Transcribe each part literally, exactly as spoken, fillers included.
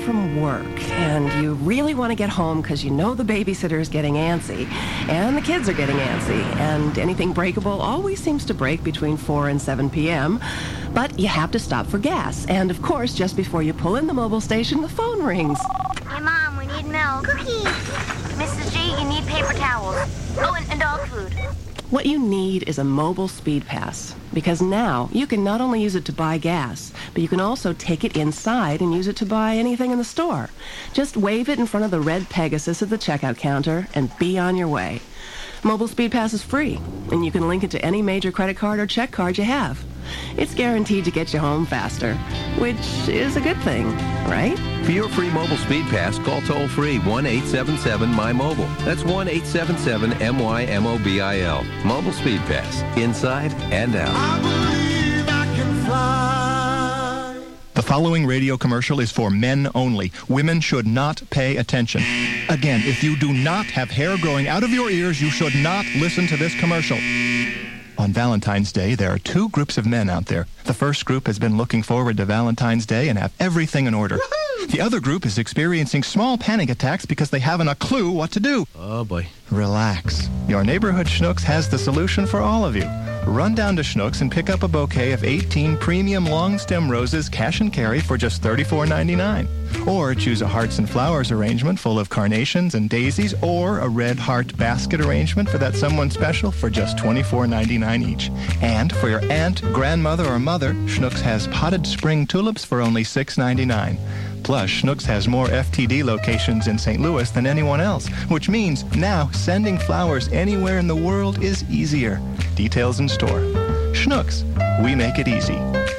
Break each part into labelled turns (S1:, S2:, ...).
S1: from work and you really want to get home because you know the babysitter is getting antsy and the kids are getting antsy and anything breakable always seems to break between four and seven p.m., but you have to stop for gas. And, of course, just before you pull in the mobile station, the phone rings.
S2: Hey, Mom, we need milk. Cookies. Missus G, you need paper towels. Oh, and, and dog food.
S1: What you need is a mobile speed pass, because now you can not only use it to buy gas, but you can also take it inside and use it to buy anything in the store. Just wave it in front of the red Pegasus at the checkout counter and be on your way. Mobile Speed Pass is free, and you can link it to any major credit card or check card you have. It's guaranteed to get you home faster, which is a good thing, right?
S3: For your free mobile speed pass, call toll-free one eight seven seven M Y mobile. That's one eight seven seven M Y M O B I L. Mobile Speed Pass, inside and out.
S4: I believe I can fly.
S5: The following radio commercial is for men only. Women should not pay attention. Again, if you do not have hair growing out of your ears, you should not listen to this commercial. On Valentine's Day, there are two groups of men out there. The first group has been looking forward to Valentine's Day and have everything in order. Woo-hoo! The other group is experiencing small panic attacks because they haven't a clue what to do.
S6: Oh, boy.
S5: Relax. Your neighborhood Schnucks has the solution for all of you. Run down to Schnucks and pick up a bouquet of eighteen premium long-stem roses cash and carry for just thirty-four ninety-nine. Or choose a hearts and flowers arrangement full of carnations and daisies, or a red heart basket arrangement for that someone special for just twenty-four ninety-nine each. And for your aunt, grandmother, or mother, Schnucks has potted spring tulips for only six ninety-nine. Plus, Schnucks has more F T D locations in Saint Louis than anyone else, which means now sending flowers anywhere in the world is easier. Details in store. Schnucks, we make it easy.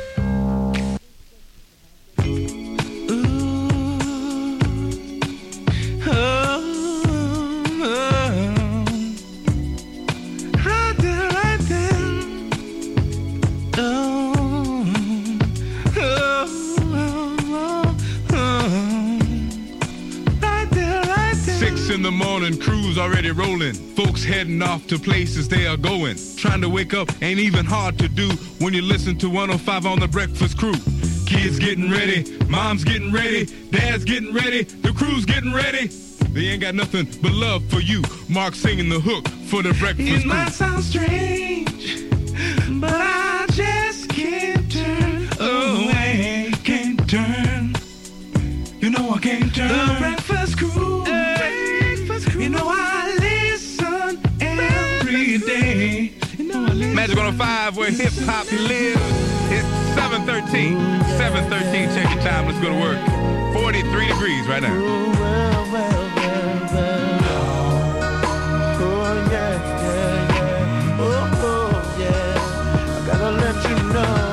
S7: In the morning, crews already rolling. Folks heading off to places they are going. Trying to wake up ain't even hard to do when you listen to one oh five on the Breakfast Crew. Kids getting ready, mom's getting ready, dad's getting ready, the crew's getting ready. They ain't got nothing but love for you. Mark singing the hook for the Breakfast Crew.
S4: It might sound strange, but I just can't turn away. Can't turn. You know I can't turn. The Breakfast Crew. You know I listen every day. You know I listen.
S7: Magic one oh five, where hip hop lives. It's seven thirteen. seven thirteen, check your time. Let's go to work. forty-three degrees right now.
S4: Oh, well, well, well, well. Oh, yeah, yeah, yeah. Oh, oh, yeah. I gotta let you know.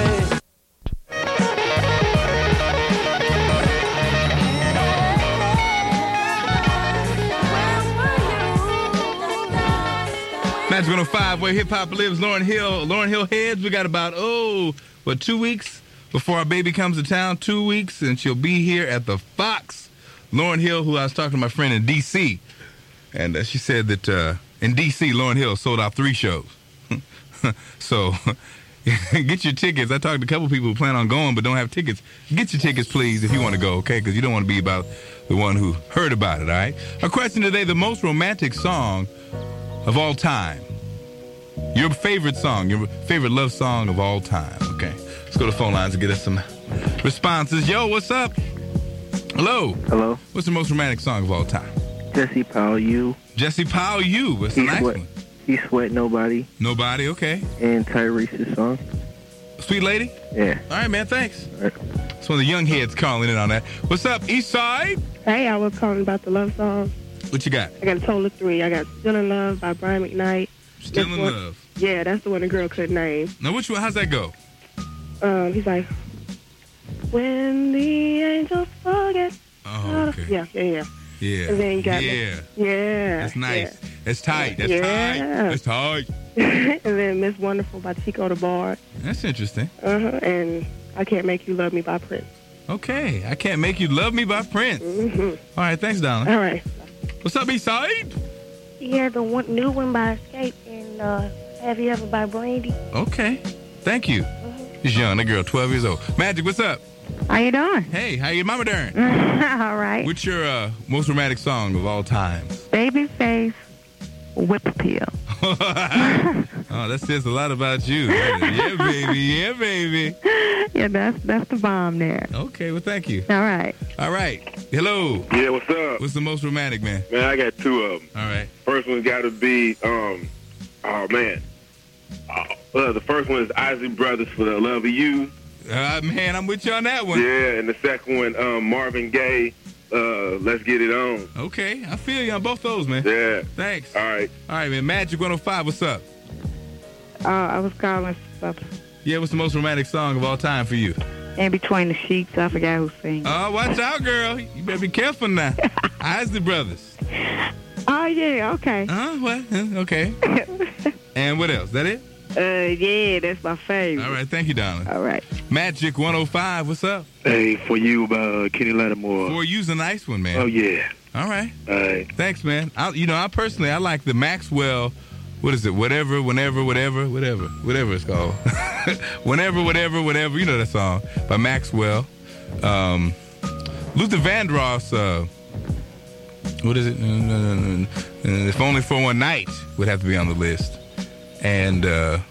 S7: Magic one oh five, where hip-hop lives. Lauryn Hill. Lauryn Hill heads. We got about, oh, what, two weeks before our baby comes to town. Two weeks, and she'll be here at the Fox. Lauryn Hill, who I was talking to my friend in D C, and uh, she said that uh, in D C, Lauryn Hill sold out three shows. So get your tickets. I talked to a couple people who plan on going but don't have tickets. Get your tickets, please, if you want to go, okay? Because you don't want to be about the one who heard about it, all right? Our question today, the most romantic song of all time. Your favorite song, your favorite love song of all time. Okay, let's go to the phone lines and get us some responses. Yo, what's up? Hello.
S8: Hello.
S7: What's the most romantic song of all time?
S8: Jesse Powell, You.
S7: Jesse Powell, You. What's the
S8: He
S7: nice
S8: sweat,
S7: one?
S8: He Sweat Nobody.
S7: Nobody, okay.
S8: And Tyrese's song.
S7: Sweet Lady?
S8: Yeah.
S7: All right, man, thanks.
S8: All right.
S7: It's one of the young heads calling in on that. What's up, East Side?
S9: Hey, I was calling about the love song.
S7: What you got?
S9: I got a total of three. I got Still in Love by Brian McKnight.
S7: Still
S9: That's
S7: in
S9: one,
S7: Love.
S9: Yeah, that's the one the girl couldn't name.
S7: Now, which one? How's that go?
S9: Um, he's like, when the angels forget.
S7: Oh, okay.
S9: Yeah, yeah, yeah.
S7: Yeah.
S9: And then you got
S7: yeah.
S9: Yeah.
S7: That's nice.
S9: Yeah.
S7: That's tight. That's
S9: Yeah.
S7: tight. That's tight.
S9: And then Miss Wonderful by Chico the Bard.
S7: That's interesting.
S9: Uh-huh. And I Can't Make You Love Me by Prince.
S7: Okay. I Can't Make You Love Me by Prince.
S9: Mm-hmm.
S7: All right. Thanks, darling.
S9: All right.
S7: What's up, East Side?
S2: Yeah, the one, new one by Escape and uh, Have You Ever by Brandy.
S7: Okay. Thank you.
S2: Mm-hmm.
S7: She's young. That girl, twelve years old. Magic, what's up?
S9: How you doing?
S7: Hey, how your mama doing?
S9: All right.
S7: What's your uh, most romantic song of all time?
S9: Babyface, Whip Appeal.
S7: Oh, that says a lot about you. Yeah, baby. Yeah, baby.
S9: Yeah, that's that's the bomb there.
S7: Okay, well, thank you.
S9: All right.
S7: All right. Hello.
S6: Yeah, what's up?
S7: What's the most romantic, man?
S6: Man, I got two of them.
S7: All right.
S6: First one's got to be, um, oh, man. Uh, uh, the first one is Isley Brothers for the Love of You.
S7: Uh, man, I'm with you on that one.
S6: Yeah, and the second one, um, Marvin Gaye, uh, Let's Get It On.
S7: Okay, I feel you on both those, man.
S6: Yeah.
S7: Thanks.
S6: All right.
S7: All right, man. Magic one oh five, what's up?
S9: Uh, I was calling something.
S7: Yeah, what's the most romantic song of all time for you?
S9: In Between the Sheets, I forgot who sings.
S7: Oh, watch out, girl. You better be careful now. Isley Brothers.
S9: Oh, yeah, okay.
S7: Uh, what? Okay. And what else? That it?
S9: Uh, yeah, that's my favorite.
S7: All right, thank you, darling.
S9: All right.
S7: Magic one oh five, what's up?
S6: Hey, for you, uh, Kenny Lattimore.
S7: For you's a nice one, man.
S6: Oh, yeah.
S7: All right.
S6: All right.
S7: Thanks, man. I, you know, I personally, I like the Maxwell, what is it? Whatever, whenever, whatever, whatever, whatever it's called. Whenever, whatever, whatever. You know that song by Maxwell. Um, Luther Vandross, uh, what is it? If Only for One Night would have to be on the list. And uh,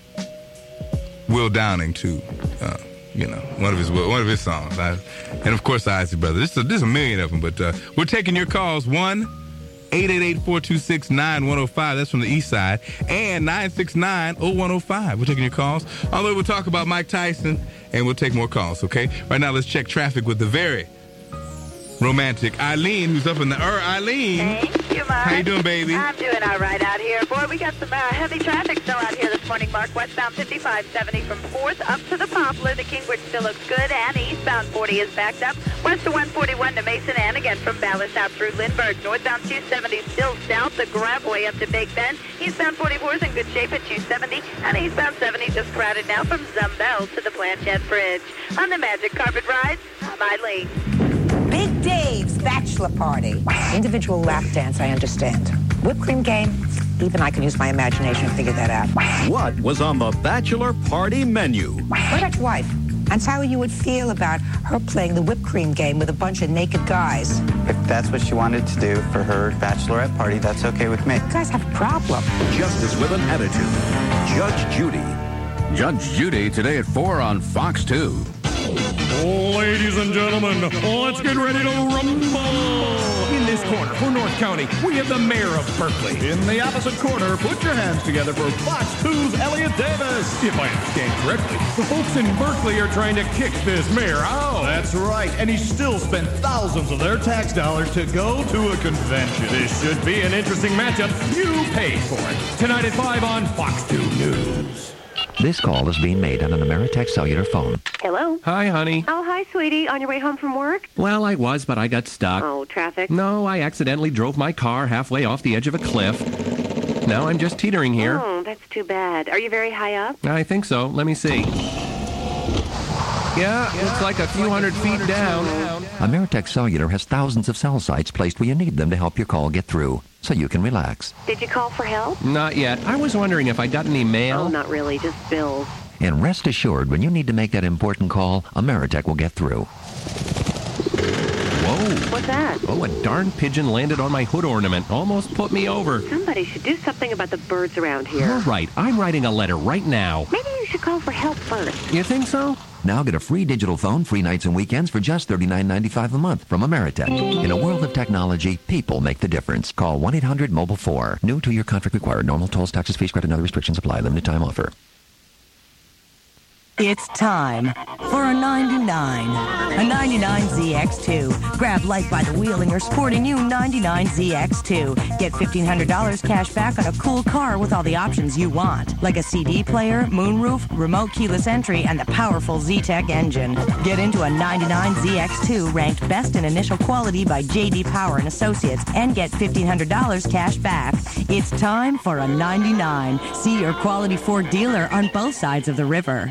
S7: Will Downing, too. Uh, you know, one of his one of his songs. I, and, of course, the Isley Brothers. There's a, there's a million of them, but uh, we're taking your calls. one eight eight eight, four two six, nine one oh five. That's from the east side. And nine six nine, oh one oh five. We're taking your calls. Although we'll talk about Mike Tyson, and we'll take more calls, okay? Right now, let's check traffic with the very romantic Eileen, who's up in the er. Eileen.
S10: Thank you, Mark.
S7: How you doing, baby?
S10: I'm doing all right out here. Boy, we got some uh, heavy traffic still out here this morning, Mark. Westbound fifty-five seventy from fourth up to the Poplar. The Kingwood still looks good, and eastbound forty is backed up. West of one forty-one to Mason, and again from Ballast out through Lindbergh. Northbound two seventy still south, the Gravway up to Big Bend. Eastbound forty-four is in good shape at two seventy, and eastbound seventy just crowded now from Zumbel to the Planchette Bridge. On the Magic Carpet Rides, I'm Eileen.
S11: Big Dave's bachelor party. Individual lap dance, I understand. Whipped cream game, even I can use my imagination to figure that out.
S12: What was on the bachelor party menu?
S11: What about your wife? And how you would feel about her playing the whipped cream game with a bunch of naked guys?
S13: If that's what she wanted to do for her bachelorette party, that's okay with me.
S11: You guys have a problem.
S12: Justice with an attitude. Judge Judy. Judge Judy today at four on Fox two.
S14: Ladies and gentlemen, let's get ready to rumble! In this corner, for North County, we have the mayor of Berkeley. In the opposite corner, put your hands together for Fox two's Elliot Davis. If I understand correctly, the folks in Berkeley are trying to kick this mayor out. That's right, and he still spent thousands of their tax dollars to go to a convention. This should be an interesting matchup. You paid for it. Tonight at five on Fox two News.
S15: This call is being made on an Ameritech cellular phone.
S16: Hello?
S17: Hi, honey.
S16: Oh, hi, sweetie. On your way home from work?
S17: Well, I was, but I got stuck.
S16: Oh, traffic?
S17: No, I accidentally drove my car halfway off the edge of a cliff. Now I'm just teetering here.
S16: Oh, that's too bad. Are you very high up?
S17: I think so. Let me see. Yeah, yeah looks like a few hundred feet down.
S15: Ameritech Cellular has thousands of cell sites placed where you need them to help your call get through, so you can relax.
S16: Did you call for help?
S17: Not yet. I was wondering if I got any mail.
S16: Oh, not really. Just bills.
S15: And rest assured, when you need to make that important call, Ameritech will get through.
S17: Whoa.
S16: What's that?
S17: Oh, a darn pigeon landed on my hood ornament. Almost put me over.
S16: Somebody should do something about the birds around here.
S17: All right. I'm writing a letter right now.
S16: Maybe you should call for help first.
S17: You think so?
S15: Now get a free digital phone, free nights and weekends for just thirty-nine ninety-five a month from Ameritech. In a world of technology, people make the difference. Call one eight hundred mobile four. New two-year contract required. Normal tolls, taxes, fees, credit, and other restrictions apply. Limited time offer.
S18: It's time for a ninety-nine. A ninety-nine Z X two. Grab life by the wheel in your sporty new ninety-nine Z X two. Get fifteen hundred dollars cash back on a cool car with all the options you want. Like a C D player, moonroof, remote keyless entry, and the powerful Z-Tech engine. Get into a ninety-nine Z X two ranked best in initial quality by J D Power and Associates and get fifteen hundred dollars cash back. It's time for a ninety-nine. See your quality Ford dealer on both sides of the river.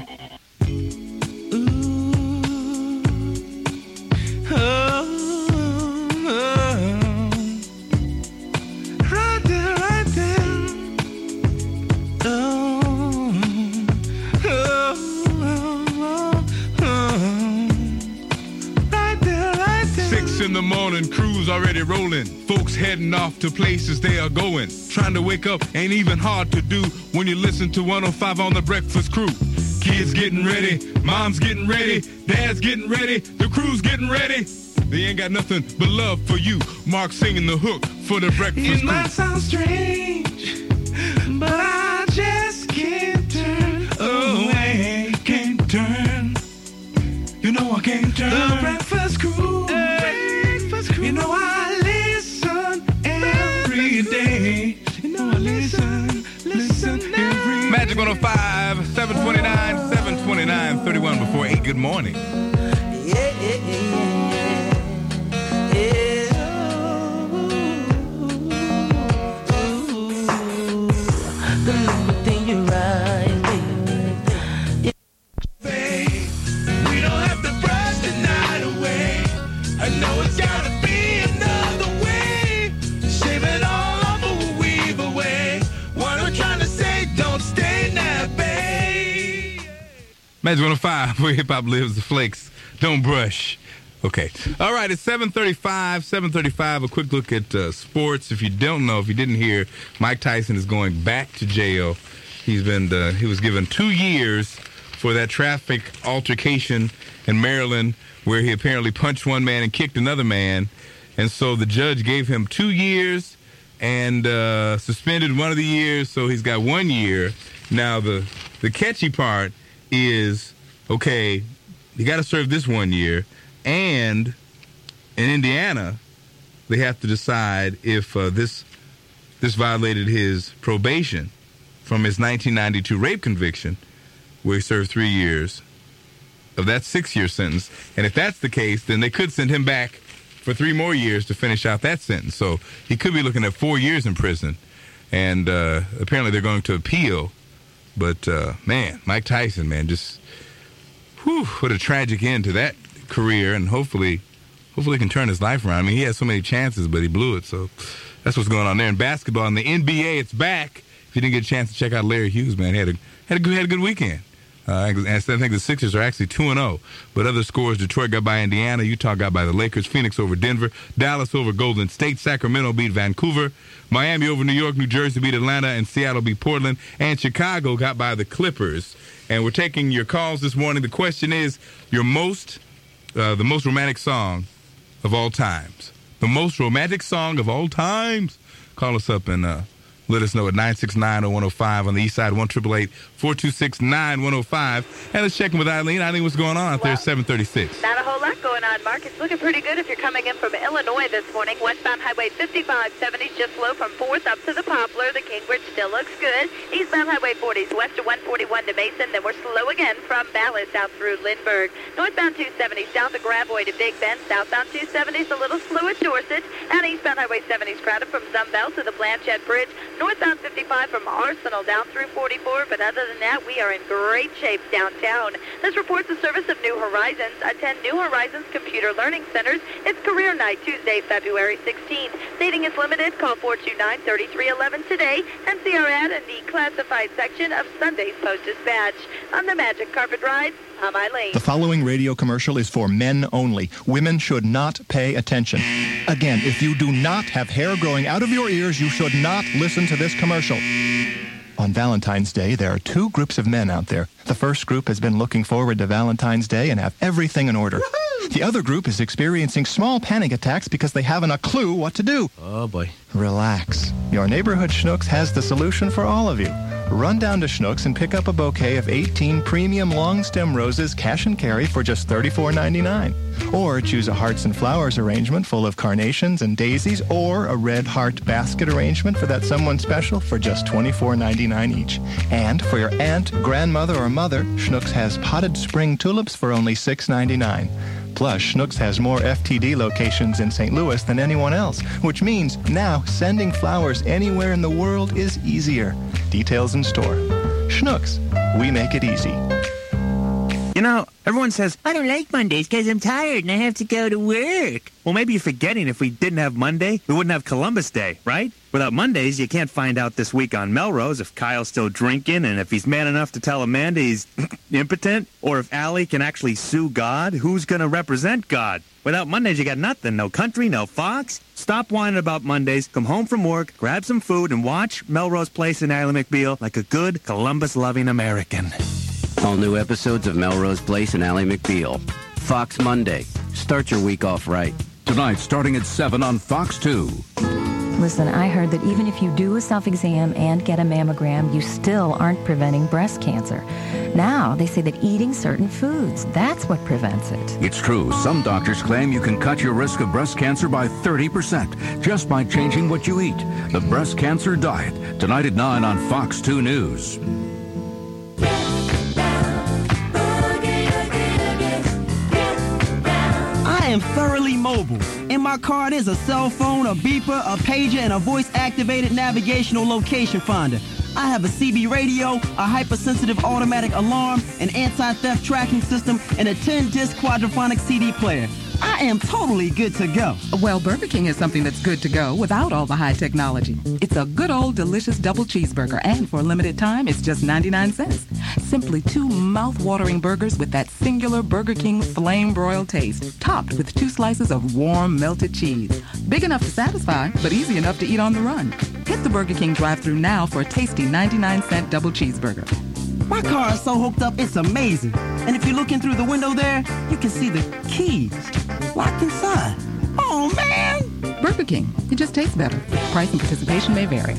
S7: in the morning, crews already rolling. Folks heading off to places they are going. Trying to wake up ain't even hard to do when you listen to one oh five on the Breakfast Crew. Kids getting ready, mom's getting ready, dad's getting ready, the crew's getting ready. They ain't got nothing but love for you. Mark singing the hook for the Breakfast Crew.
S4: It might sound strange, but I just can't turn away. Can't turn. You know I can't turn. The Breakfast Crew. Breakfast Crew. You know I listen every day. You know I listen, listen every day.
S7: Magic one oh five, seven twenty-nine, seven twenty-nine, thirty-one before eight. Good morning.
S4: Yeah, yeah, yeah, yeah. Yeah. The little thing you right, baby. Babe, we don't have to brush the night away. I know it's gotta be another way. Shave it all off or weave away. What I'm trying to say, don't stay now, babe.
S7: Magic one oh five, where hip hop lives, the flakes don't brush. Okay. All right, it's seven thirty-five, seven thirty-five. A quick look at uh, sports. If you don't know, if you didn't hear, Mike Tyson is going back to jail. He's been, uh, he was given two years for that traffic altercation in Maryland where he apparently punched one man and kicked another man. And so the judge gave him two years and uh, suspended one of the years, so he's got one year. Now, the, the catchy part is, okay, you got to serve this one year. And in Indiana, they have to decide if uh, this this violated his probation from his nineteen ninety-two rape conviction, where he served three years of that six-year sentence. And if that's the case, then they could send him back for three more years to finish out that sentence. So he could be looking at four years in prison. And uh, apparently they're going to appeal. But, uh, man, Mike Tyson, man, just, whew, what a tragic end to that career, and hopefully hopefully he can turn his life around. I mean, he had so many chances, but he blew it. So that's what's going on there in basketball. In the N B A, it's back. If you didn't get a chance to check out Larry Hughes, man, he had a had a good, had a good weekend. Uh, and I think the Sixers are actually two and oh. But other scores, Detroit got by Indiana, Utah got by the Lakers, Phoenix over Denver, Dallas over Golden State, Sacramento beat Vancouver, Miami over New York, New Jersey beat Atlanta, and Seattle beat Portland, and Chicago got by the Clippers. And we're taking your calls this morning. The question is, your most Uh, the most romantic song of all times. The most romantic song of all times. Call us up and uh, let us know at nine six nine, oh one oh five on the east side, one eight eight eight, four two six, nine one oh five. And let's check in with Eileen. Eileen, what's going on out there? seven thirty-six.
S10: Not a whole lot going on, Mark. It's looking pretty good if you're coming in from Illinois this morning. Westbound Highway fifty-five seventy, just slow from fourth up to the Poplar. The King Bridge still looks good. Eastbound Highway forties west to one forty-one to Mason. Then we're slow again from Ballas out through Lindbergh. Northbound two seventy south of Gravois to Big Bend. Southbound two seventy is a little slow at Dorset. And eastbound Highway seventy is crowded from Zumbell to the Blanchette Bridge. Northbound fifty-five from Arsenal down through forty-four. But other than that, we are in great shape downtown. This reports the service of New Horizons. Attend New Horizons Computer Learning Centers. It's career night Tuesday, February sixteenth. Seating is limited. Call four two nine, three three one one today and see our ad in the classified section of Sunday's Post-Dispatch. On the Magic Carpet Ride, I'm Eileen.
S5: The following radio commercial is for men only. Women should not pay attention. Again, if you do not have hair growing out of your ears, you should not listen to this commercial. On Valentine's Day, there are two groups of men out there. The first group has been looking forward to Valentine's Day and have everything in order. Woo-hoo! The other group is experiencing small panic attacks because they haven't a clue what to do.
S17: Oh, boy.
S5: Relax. Your neighborhood Schnucks has the solution for all of you. Run down to Schnucks and pick up a bouquet of eighteen premium long-stem roses cash and carry for just thirty-four ninety-nine. Or choose a hearts and flowers arrangement full of carnations and daisies, or a red heart basket arrangement for that someone special for just twenty-four ninety-nine each. And for your aunt, grandmother, or mother, Schnucks has potted spring tulips for only six ninety-nine. Plus, Schnucks has more F T D locations in Saint Louis than anyone else, which means now sending flowers anywhere in the world is easier. Details in store. Schnucks, we make it easy.
S19: You know, everyone says, I don't like Mondays because I'm tired and I have to go to work. Well, maybe you're forgetting if we didn't have Monday, we wouldn't have Columbus Day, right? Without Mondays, you can't find out this week on Melrose if Kyle's still drinking and if he's man enough to tell Amanda he's impotent, or if Allie can actually sue God. Who's going to represent God? Without Mondays, you got nothing. No country, no Fox. Stop whining about Mondays. Come home from work, grab some food, and watch Melrose Place in Ally McBeal like a good Columbus-loving American.
S20: All new episodes of Melrose Place and Ally McBeal. Fox Monday. Start your week off right.
S12: Tonight, starting at seven on Fox two.
S21: Listen, I heard that even if you do a self-exam and get a mammogram, you still aren't preventing breast cancer. Now, they say that eating certain foods, that's what prevents it.
S12: It's true. Some doctors claim you can cut your risk of breast cancer by thirty percent just by changing what you eat. The Breast Cancer Diet. Tonight at nine on Fox two News.
S22: I am thoroughly mobile. In my car, there's a cell phone, a beeper, a pager, and a voice-activated navigational location finder. I have a C B radio, a hypersensitive automatic alarm, an anti-theft tracking system, and a ten-disc quadraphonic C D player. I am totally good to go.
S23: Well, Burger King is something that's good to go without all the high technology. It's a good old delicious double cheeseburger, and for a limited time, it's just ninety-nine cents. Simply two mouth-watering burgers with that singular Burger King flame-broiled taste, topped with two slices of warm, melted cheese. Big enough to satisfy, but easy enough to eat on the run. Hit the Burger King drive-thru now for a tasty ninety-nine cent double cheeseburger.
S22: My car is so hooked up, it's amazing. And if you're looking through the window there, you can see the keys locked inside. Oh, man!
S23: Burger King. It just tastes better. Price and participation may vary.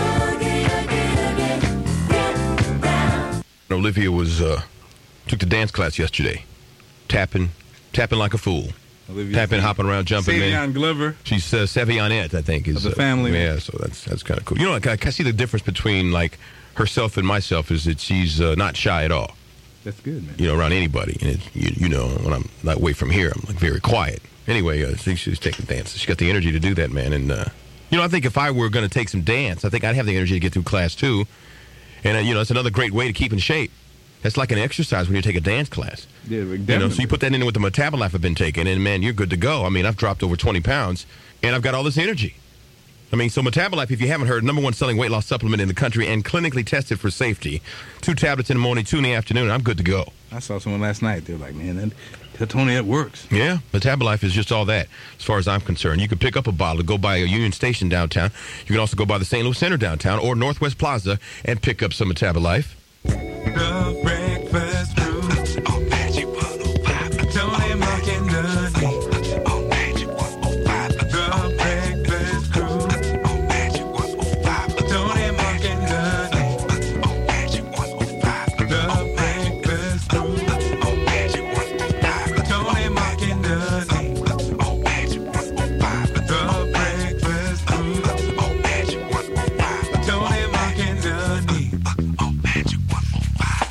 S24: Olivia was uh, took the dance class yesterday, tapping, tapping like a fool,
S7: Olivia
S24: tapping, hopping around, jumping.
S7: Savion Glover.
S24: She's uh, Savionette, I think, is
S7: Of the family.
S24: Uh, yeah, so that's that's kind of cool. You know, like, I, I see the difference between like herself and myself is that she's uh, not shy at all.
S7: That's good, man.
S24: You know, around anybody, and it, you, you know, when I'm like away from here, I'm like very quiet. Anyway, uh, I think she's taking dances. She got the energy to do that, man. And uh, you know, I think if I were going to take some dance, I think I'd have the energy to get through class too. And uh, you know, it's another great way to keep in shape. That's like an exercise when you take a dance class.
S7: Yeah,
S24: you know, so you put that in with the Metabolife I've been taking, and man, you're good to go. I mean, I've dropped over twenty pounds, and I've got all this energy. I mean, so Metabolife, if you haven't heard, number one selling weight loss supplement in the country and clinically tested for safety. Two tablets in the morning, two in the afternoon, I'm good to go.
S7: I saw someone last night. They were like, man, that, Tony, that works.
S24: Yeah, Metabolife is just all that, as far as I'm concerned. You can pick up a bottle, go by a Union Station downtown. You can also go by the Saint Louis Center downtown or Northwest Plaza and pick up some Metabolife.
S4: The breakfast crew. On Magic one oh five. Tony, Mark, and Dudley. On Magic one oh five. The breakfast crew. On Magic one oh five. Tony, Mark, and Dudley. On Magic one oh five. The breakfast crew. On Magic one oh five. Tony, Mark, and Dudley. On Magic one oh five. The breakfast crew. On Magic one oh five. Tony, Mark, and Dudley. On Magic one oh five.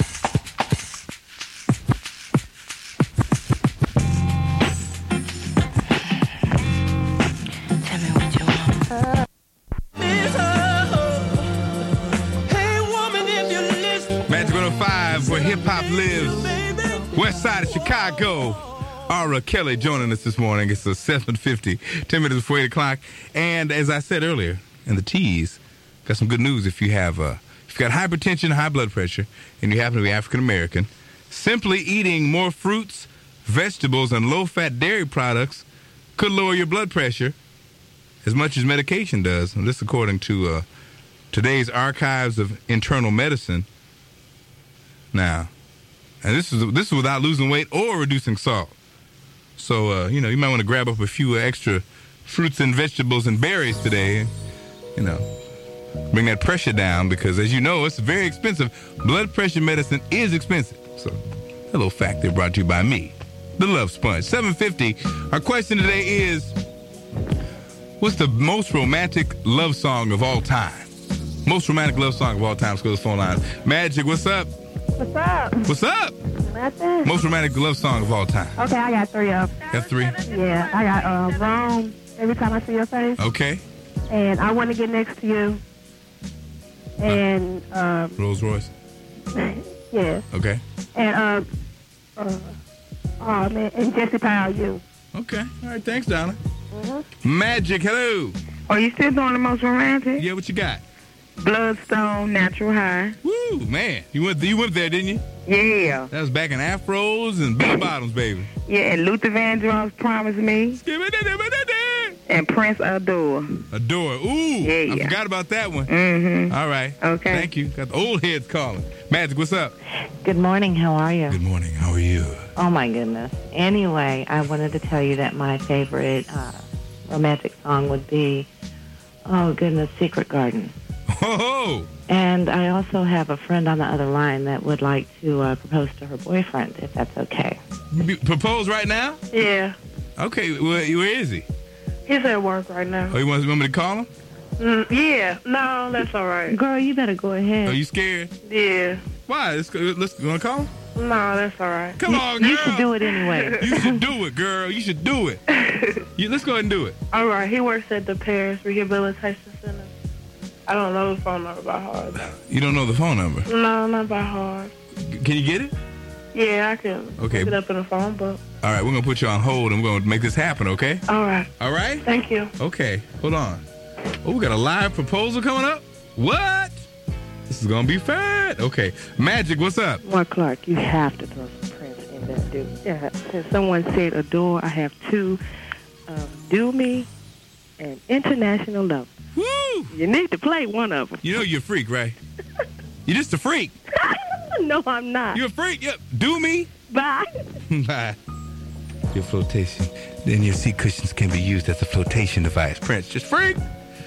S7: Magic one oh five, where hip-hop lives. West side of Chicago. Ara Kelly joining us this morning. It's a seven fifty, ten minutes before eight o'clock. And as I said earlier, in the tease, got some good news if you have, uh, if you've got hypertension, high blood pressure, and you happen to be African-American. Simply eating more fruits, vegetables, and low-fat dairy products could lower your blood pressure as much as medication does. And this according to uh, today's Archives of Internal Medicine. Now, and this is this is without losing weight or reducing salt. So, uh, you know, you might want to grab up a few extra fruits and vegetables and berries today and, you know, bring that pressure down because, as you know, it's very expensive. Blood pressure medicine is expensive. So, a little fact there brought to you by me, the Love Sponge. seven fifty, our question today is, what's the most romantic love song of all time? Most romantic love song of all time. Let's go to the phone line. Magic, what's up?
S9: What's up?
S7: What's up?
S9: Nothing.
S7: Most romantic love song of all time.
S9: Okay, I got three of them.
S7: Got three?
S9: Yeah, I got uh, Rome, Every Time I See Your Face.
S7: Okay.
S9: And I Want to Get Next to You. And, um,
S7: Rolls Royce.
S9: yeah.
S7: Okay.
S9: And uh, Uh, oh, man. And Jesse Powell, you.
S7: Okay. All right. Thanks, Donna.
S9: Mm-hmm.
S7: Magic, hello.
S9: Are you still doing the most romantic?
S7: Yeah, what you got?
S9: Bloodstone, Natural High.
S7: Woo, man. You went you went there, didn't you?
S9: Yeah.
S7: That was back in afros and bell bottoms, baby.
S9: Yeah, and Luther Vandross, Promise Me. And Prince Adore.
S7: Adore. Ooh.
S9: Yeah.
S7: I forgot about that one.
S9: Mm-hmm.
S7: All right.
S9: Okay.
S7: Thank you. Got the old heads calling. Magic, what's up?
S1: Good morning. How are you?
S7: Good morning. How are you?
S1: Oh, my goodness. Anyway, I wanted to tell you that my favorite uh, romantic song would be, oh, goodness, Secret Garden.
S7: Oh!
S1: And I also have a friend on the other line that would like to uh, propose to her boyfriend, if that's okay.
S7: You propose right now?
S9: Yeah.
S7: Okay. Where, where is he?
S9: He's at work right now.
S7: Oh, you want, you want me to call him?
S9: Mm, yeah. No, that's all right.
S1: Girl, you better go ahead.
S7: Are you scared?
S9: Yeah.
S7: Why? Let's go. Let's, you want to call him?
S9: No, that's all right.
S7: Come
S1: you,
S7: on, girl.
S1: You should do it anyway.
S7: You should do it, girl. You should do it. You, let's go ahead and do it.
S9: All right. He works at the Paris Rehabilitation Center. I don't know the phone number by heart.
S7: You don't know the phone number?
S9: No, not by heart.
S7: Can you get it?
S9: Yeah, I can.
S7: Okay.
S9: Look it up in the phone book.
S7: All right, we're going to put you on hold and we're going to make this happen, okay?
S9: All right.
S7: All right?
S9: Thank you.
S7: Okay, hold on. Oh, we got a live proposal coming up? What? This is going to be fat. Okay. Magic, what's up?
S9: Mark Clark, you have to throw some Prince in that dude. Yeah, since someone said adore, I have two. Um, Do Me and International Love.
S7: Woo!
S9: You need to play one of them.
S7: You know you're a freak, right? You're just a freak.
S9: No, I'm not.
S7: You're a freak. Yep. Do me.
S9: Bye.
S7: Bye. Your flotation. Then your seat cushions can be used as a flotation device. Prince, just freak.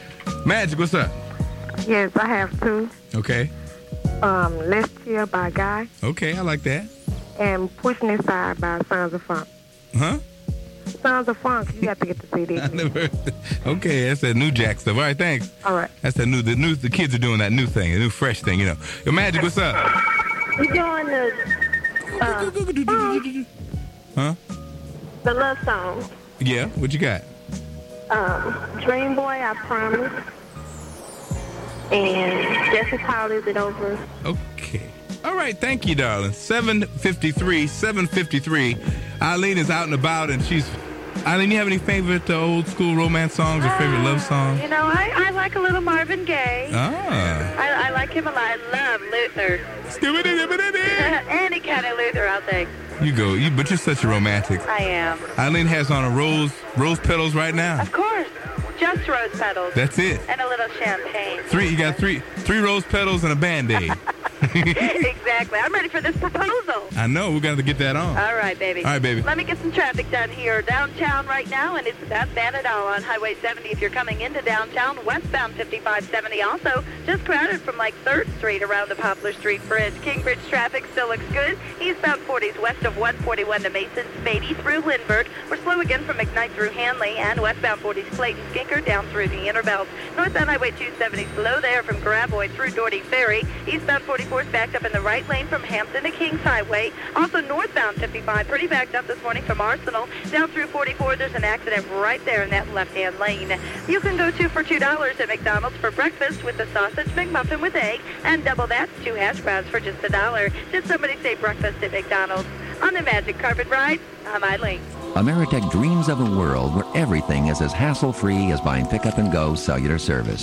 S7: Magic, what's up?
S9: Yes, I have two.
S7: Okay.
S9: Um, Let's Chill by Guy
S7: Okay, I like that.
S9: and Pushing It Aside by Sons of Funk.
S7: Huh?
S9: Sons of Funk, you got to get the C D.
S7: I never heard that. Okay, that's that new Jack stuff. All right, thanks.
S9: All right.
S7: That's that new, the new, the kids are doing that new thing, the new fresh thing, you know. Yo, Magic, what's up?
S9: We doing the, uh, song,
S7: Huh?
S9: the love song.
S7: Yeah, what you got?
S9: Um, Dream Boy, I Promise. And Jesse Powell, Is It Over?
S7: Okay. All right, thank you, darling. seven fifty-three, seven fifty-three. Eileen is out and about, and she's... Eileen, you have any favorite uh, old school romance songs or favorite love songs?
S10: You know, I, I like a little Marvin Gaye.
S7: Ah.
S10: I, I like him a lot. I love Luther. Any kind of Luther, I'll take.
S7: You go, you, but you're such a romantic.
S10: I am.
S7: Eileen has on a rose rose petals right now.
S10: Of course. Just rose petals.
S7: That's it.
S10: And a little champagne.
S7: Three, you got three three rose petals and a Band-Aid.
S10: Exactly. I'm ready for this proposal.
S7: I know, we're going to get that on.
S10: All right, baby.
S7: All right, baby.
S10: Let me get some traffic done here downtown right now, and it's not bad at all on Highway seventy if you're coming into downtown, westbound fifty-five seventy. Also, just crowded from like third Street around the Poplar Street Bridge. Kingbridge traffic still looks good. Eastbound forties west of one forty-one to Mason, Spady through Lindbergh. We're slow again from McKnight through Hanley, and westbound forties Clayton, Skinker down through the inner belt. Northbound Highway two seventy slow there from Gravois through Doherty Ferry. Eastbound forty-four is backed up in the right lane from Hampton to Kings Highway. Also northbound fifty-five, pretty backed up this morning from Arsenal. Down through forty-four, there's an accident right there in that left-hand lane. You can go two for two dollars at McDonald's for breakfast with the sausage McMuffin with egg, and double that, two hash browns for just a dollar. Did somebody say breakfast at McDonald's? On the Magic Carpet Ride, I'm Eileen.
S15: Ameritech dreams of a world where everything is as hassle-free as buying pickup and go cellular service.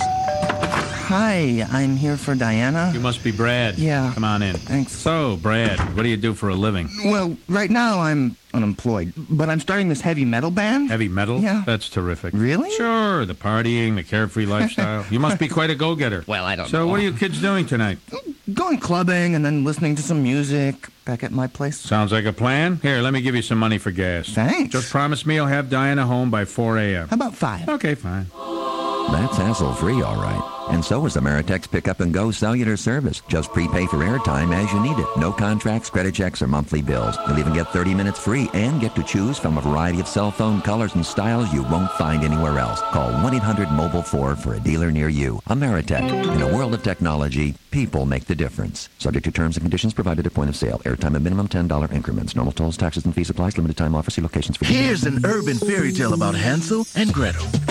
S2: Hi, I'm here for Diana.
S3: You must be Brad.
S2: Yeah.
S3: Come on in.
S2: Thanks.
S3: So, Brad, what do you do for a living?
S2: Well, right now I'm unemployed, but I'm starting this heavy metal band.
S3: Heavy metal?
S2: Yeah.
S3: That's terrific.
S2: Really?
S3: Sure, the partying, the carefree lifestyle. You must be quite a go-getter.
S2: Well, I don't
S3: so
S2: know.
S3: So what are you kids doing tonight?
S2: Going clubbing and then listening to some music back at my place.
S3: Sounds like a plan. Here, let me give you some money for gas.
S2: Thanks.
S3: Just promise me you'll have Diana home by four a.m.
S2: How about five?
S3: Okay, fine.
S15: That's hassle-free, all right. And so is Ameritech's Pick Up and Go cellular service. Just prepay for airtime as you need it. No contracts, credit checks, or monthly bills. You'll even get thirty minutes free and get to choose from a variety of cell phone colors and styles you won't find anywhere else. Call one eight hundred mobile four for a dealer near you. Ameritech. In a world of technology, people make the difference. Subject to terms and conditions provided at point of sale. Airtime at minimum ten dollars increments. Normal tolls, taxes, and fee supplies. Limited time offer. See locations for
S8: Here's an urban fairy tale about Hansel and Gretel. They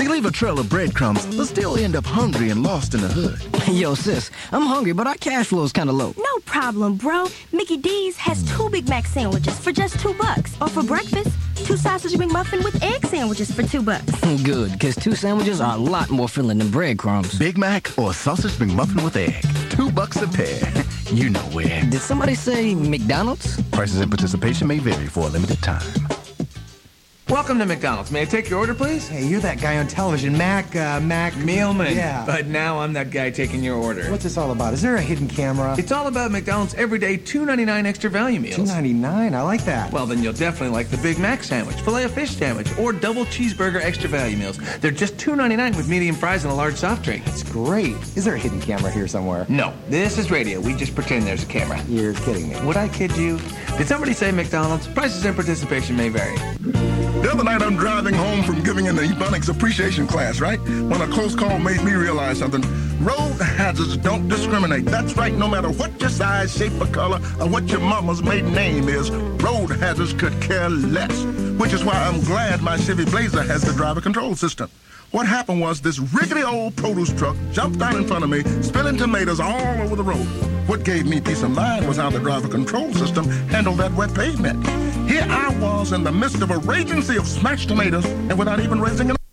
S2: We leave a trail of breadcrumbs, but still end up hungry and lost in the hood.
S6: Yo, sis, I'm hungry, but our cash flow is kind of low.
S8: No problem, bro. Mickey D's has two Big Mac sandwiches for just two bucks. Or for breakfast, two sausage McMuffin with egg sandwiches for two bucks.
S6: Good, because two sandwiches are a lot more filling than breadcrumbs.
S2: Big Mac or sausage McMuffin with egg. Two bucks a pair. You know where.
S6: Did somebody say McDonald's?
S2: Prices and participation may vary for a limited time.
S11: Welcome to McDonald's. May I take your order, please?
S13: Hey, you're that guy on television, Mac, uh, Mac...
S11: Mealman.
S13: Yeah.
S11: But now I'm that guy taking your order.
S13: What's this all about? Is there a hidden camera?
S11: It's all about McDonald's everyday two ninety-nine extra value meals.
S13: two ninety-nine? I like that.
S11: Well, then you'll definitely like the Big Mac sandwich, Filet-O-Fish sandwich, or double cheeseburger extra value meals. They're just two ninety-nine with medium fries and a large soft drink.
S13: That's great. Is there a hidden camera here somewhere?
S11: No. This is radio. We just pretend there's a camera.
S13: You're kidding me.
S11: Would I kid you? Did somebody say McDonald's? Prices and participation may vary.
S25: The other night I'm driving home from giving an Ebonics appreciation class, right? When a close call made me realize something. Road hazards don't discriminate. That's right, no matter what your size, shape, or color, or what your mama's maiden name is, road hazards could care less. Which is why I'm glad my Chevy Blazer has the driver control system. What happened was this rickety old produce truck jumped out in front of me, spilling tomatoes all over the road. What gave me peace of mind was how the driver control system handled that wet pavement. Here I was in the midst of a raging sea of smashed tomatoes, and without even raising an...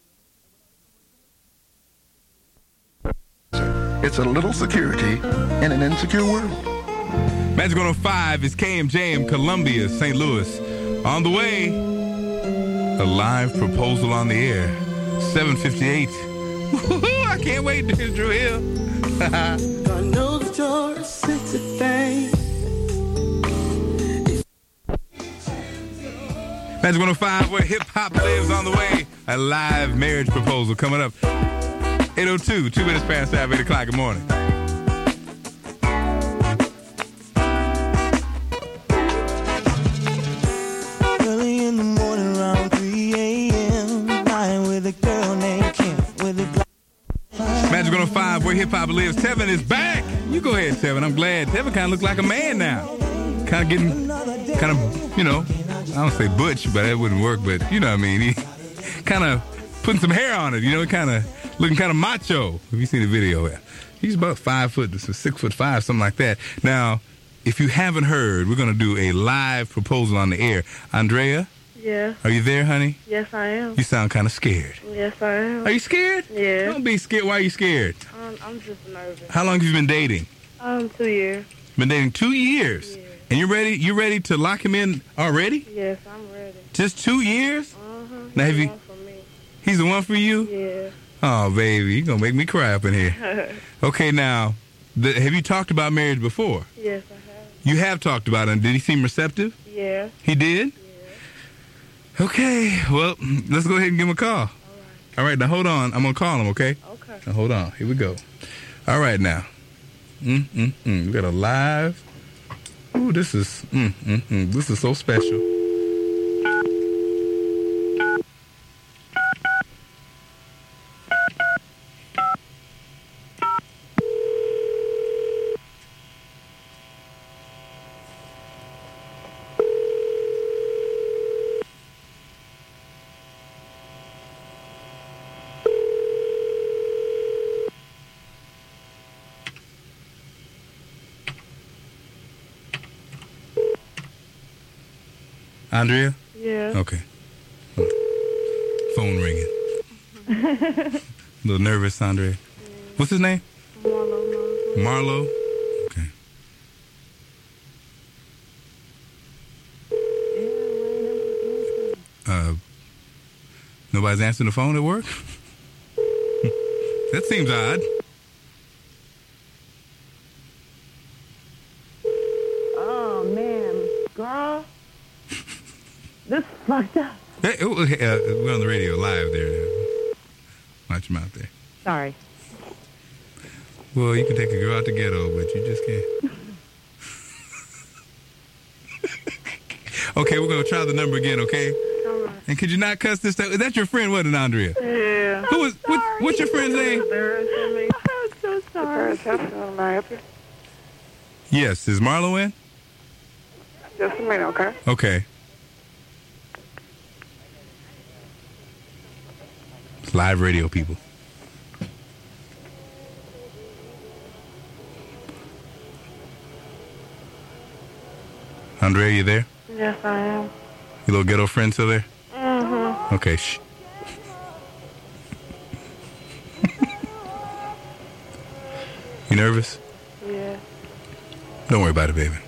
S25: It's a little security in an insecure world.
S7: Magic one oh five is K M J M, Columbia, Saint Louis. On the way, a live proposal on the air. seven fifty-eight. I can't wait to hear Drew Hill.
S4: God knows you're a sexy thing.
S7: Magic one oh five, where hip-hop lives, on the way. A live marriage proposal coming up. eight oh two, two minutes past five, eight o'clock. Good morning.
S4: Early in the morning, around three a.m., lying with a girl named Kim with a glass.
S7: Magic one oh five, where hip-hop lives. Tevin is back. You go ahead, Tevin. I'm glad. Tevin kind of looks like a man now. Kind of getting, kind of, you know, I don't say butch, but that wouldn't work, but you know what I mean. He kind of putting some hair on it, you know, kind of looking kind of macho. Have you seen the video? He's about five foot, six foot five, something like that. Now, if you haven't heard, we're going to do a live proposal on the air. Andrea?
S9: Yeah.
S7: Are you there, honey?
S9: Yes, I am.
S7: You sound kind of scared.
S9: Yes, I am.
S7: Are you scared?
S9: Yeah.
S7: Don't be scared. Why are you scared?
S9: Um, I'm just nervous.
S7: How long have you been dating?
S9: Um, two years.
S7: Been dating two years? Yeah. And you ready? You ready to lock him in already?
S9: Yes, I'm ready.
S7: Just two years?
S9: Uh-huh.
S7: Now, have
S9: He's
S7: you?
S9: the one for me.
S7: He's the one for you?
S9: Yeah.
S7: Oh, baby, you're gonna make me cry up in here. Okay, now, the, have you talked about marriage before?
S9: Yes, I have.
S7: You have talked about it. Did he seem receptive?
S9: Yeah.
S7: He did? Yeah. Okay, well, let's go ahead and give him a call. All right. All right, now hold on. I'm gonna call him, okay?
S9: Okay.
S7: Now hold on. Here we go. All right, now. Mm mm mm. We got a live. Ooh, this is mm mm mm. This is so special. Andrea?
S9: Yeah.
S7: Okay. Phone ringing. A little nervous, Andrea. Yeah. What's his name?
S9: Marlo.
S7: Marlo? Okay. Uh, nobody's answering the phone at work? That seems odd.
S9: Oh, man. Girl. This is fucked up.
S7: Hey, uh, we're on the radio live there. Watch him out there.
S9: Sorry.
S7: Well, you can take a girl out the ghetto, but you just can't. Okay, we're going to try the number again, okay?
S9: All right.
S7: And could you not cuss this stuff? Is that your friend, wasn't it, Andrea?
S9: Yeah.
S7: Who was, what, what's your friend's name?
S9: I'm so sorry.
S7: Yes, is Marlo in?
S9: Just a minute, okay?
S7: Okay. Live radio, people. Andrea, you there?
S9: Yes, I am.
S7: Your little ghetto friend still there?
S9: Mm-hmm.
S7: Okay, shh. You nervous?
S9: Yeah.
S7: Don't worry about it, baby.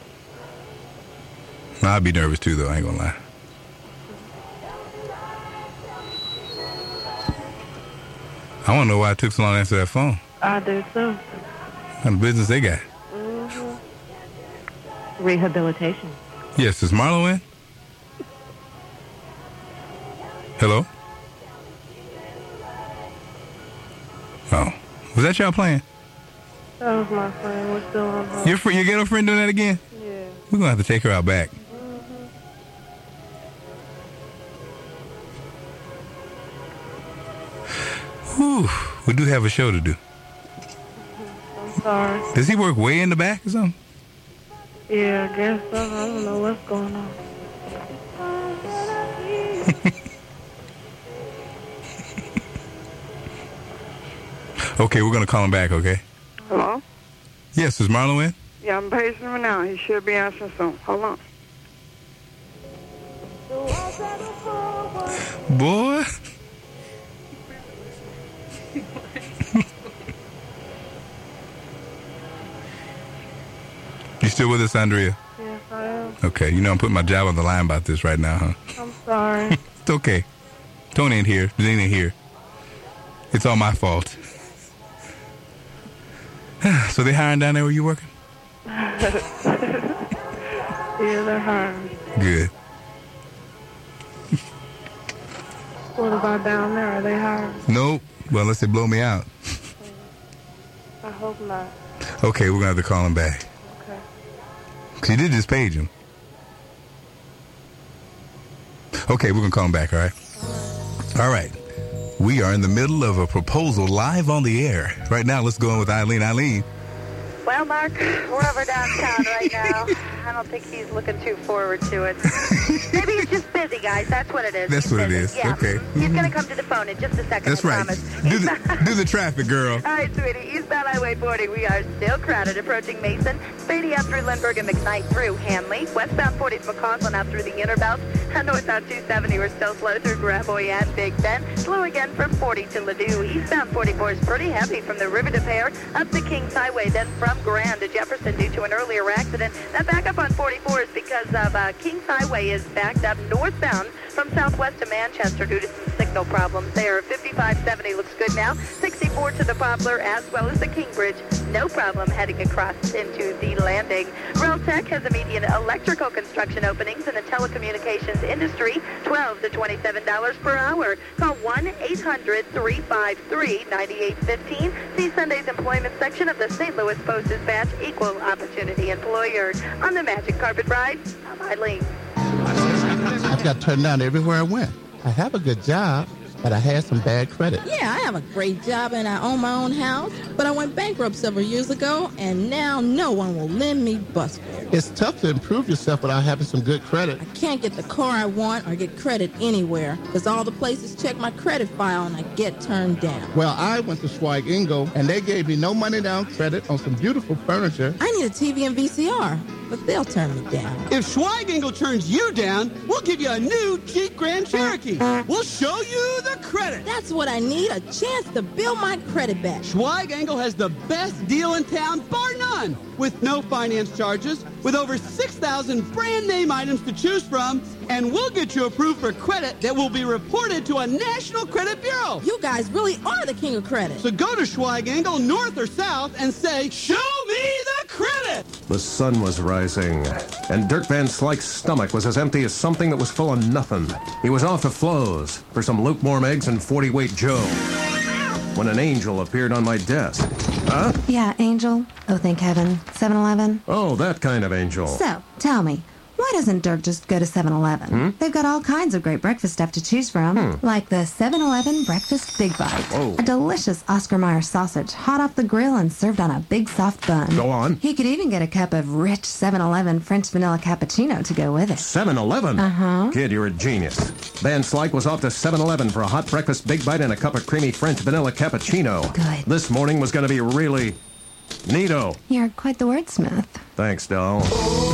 S7: I'd be nervous too, though. I ain't gonna lie. I want to know why it took so long to answer that phone.
S9: I do too.
S7: What kind of business they got?
S9: Mm-hmm.
S1: Rehabilitation.
S7: Yes, is Marlo in? Hello? Oh. Was that y'all playing?
S9: That was my friend. We're still on hold.
S7: Your, fr- your ghetto friend doing that again?
S9: Yeah.
S7: We're going to have to take her out back. Whew. We do have a show to do.
S9: I'm sorry.
S7: Does he work way in the back or something?
S9: Yeah, I guess so. I don't know what's going on.
S7: Okay, we're going to call him back, okay?
S9: Hello?
S7: Yes, is Marlo in?
S9: Yeah, I'm paging him now. He should be answering soon. Hold on.
S7: Boy. You still with us, Andrea?
S9: Yes, I am.
S7: Okay, you know I'm putting my job on the line about this right now, huh?
S9: I'm sorry.
S7: It's okay. Tony ain't here. Jane ain't here. It's all my fault. So they hiring down there where you working?
S9: Yeah, they're hiring.
S7: Good.
S9: What about down there? Are they hiring?
S7: Nope. Well, unless they blow me out.
S9: I hope not.
S7: Okay, we're going to have to call him back.
S9: Okay.
S7: Because you did just page him. Okay, we're going to call him back, all right? All right. We are in the middle of a proposal live on the air. Right now, let's go in with Eileen. Eileen.
S10: Well, Mark, we're over downtown right now. I don't think he's looking too forward to it. Maybe he's just busy, guys. That's what it is.
S7: That's
S10: he's
S7: what
S10: busy.
S7: it is.
S10: Yeah.
S7: Okay.
S10: He's going to come to the phone in just a second.
S7: That's
S10: I
S7: right.
S10: promise.
S7: Do the, do the traffic, girl.
S10: All right, sweetie. Eastbound Highway forty. We are still crowded, approaching Mason. Spady out through Lindbergh and McKnight through Hanley. Westbound forty to McCausland out through the Inner Belt. And northbound two seventy, we're still slow through Gravois and Big Bend. Slow again from forty to Ladue. Eastbound forty-four is pretty heavy from the River de Pere up to Kings Highway, then from Grand to Jefferson due to an earlier accident. That backup on forty-four is because of uh, Kings Highway is backed up northbound from southwest to Manchester due to some signal problems there. fifty-five seventy looks good now. sixty-four to the Poplar as well as the King Bridge. No problem heading across into the landing. Reltech has immediate electrical construction openings in the telecommunications industry, twelve to twenty-seven dollars per hour. Call one eight hundred three five three nine eight one five. See Sunday's employment section of the Saint Louis Post-Dispatch, equal opportunity employer. On the Magic Carpet Ride, I'm Eileen.
S5: I've got turned down everywhere I went. I have a good job, but I had some bad credit.
S14: Yeah, I have a great job and I own my own house, but I went bankrupt several years ago, and now no one will lend me bus fare.
S5: It's tough to improve yourself without having some good credit.
S14: I can't get the car I want or get credit anywhere, because all the places check my credit file and I get turned down.
S5: Well, I went to Schweig Ingo, and they gave me no money down credit on some beautiful furniture.
S14: I need a T V and V C R, but they'll turn me down.
S16: If Schweig Ingo turns you down, we'll give you a new Jeep Grand Cherokee. We'll show you the credit.
S14: That's what I need, a chance to build my credit back.
S16: Schweig Angle has the best deal in town, bar none, with no finance charges, with over six thousand brand name items to choose from, and we'll get you approved for credit that will be reported to a National Credit Bureau.
S14: You guys really are the king of credit.
S16: So go to Schweig Angle, north or south, and say, show me the credit.
S17: The sun was rising, and Dirk Van Slyke's stomach was as empty as something that was full of nothing. He was off to Flo's for some lukewarm eggs and forty-weight Joe when an angel appeared on my desk. Huh?
S18: Yeah, Angel. Oh, thank heaven. seven eleven.
S17: Oh, that kind of angel.
S18: So, tell me, why
S12: Why doesn't Dirk just go to seven eleven?
S17: Hmm?
S12: They've got all kinds of great breakfast stuff to choose from,
S17: Hmm.
S12: like the seven eleven Breakfast Big Bite.
S17: Whoa.
S12: A delicious Oscar Mayer sausage, hot off the grill and served on a big soft bun.
S17: Go on.
S12: He could even get a cup of rich seven eleven French vanilla cappuccino to go with it.
S17: seven eleven?
S12: Uh-huh.
S17: Kid, you're a genius. Van Slyke was off to seven eleven for a hot breakfast Big Bite and a cup of creamy French vanilla cappuccino.
S12: Good.
S17: This morning was going to be really neato.
S12: You're quite the wordsmith.
S17: Thanks, doll.